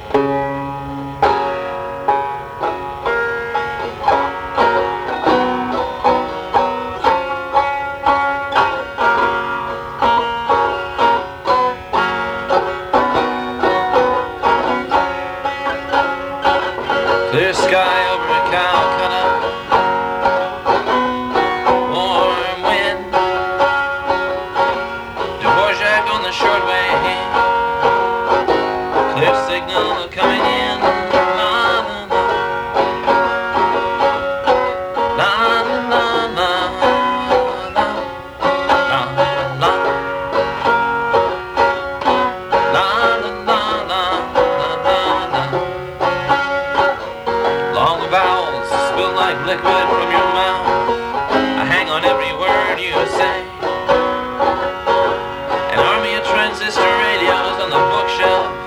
Clear sky over Calcutta, warm wind, Dvorak on the shortwave, clear signal coming in. Long vowels spill like liquid from your